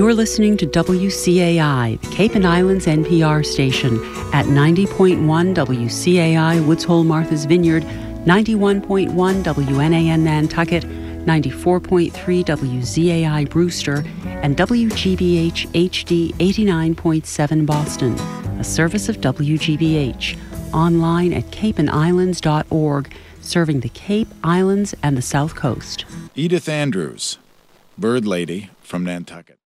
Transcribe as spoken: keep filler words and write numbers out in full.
You're listening to W C A I, the Cape and Islands N P R station, at ninety point one W C A I Woods Hole Martha's Vineyard, ninety-one point one W N A N Nantucket, ninety-four point three W Z A I Brewster, and W G B H H D eighty-nine point seven Boston, a service of W G B H, online at cape and islands dot org, serving the Cape, Islands, and the South Coast. Edith Andrews, Bird Lady from Nantucket.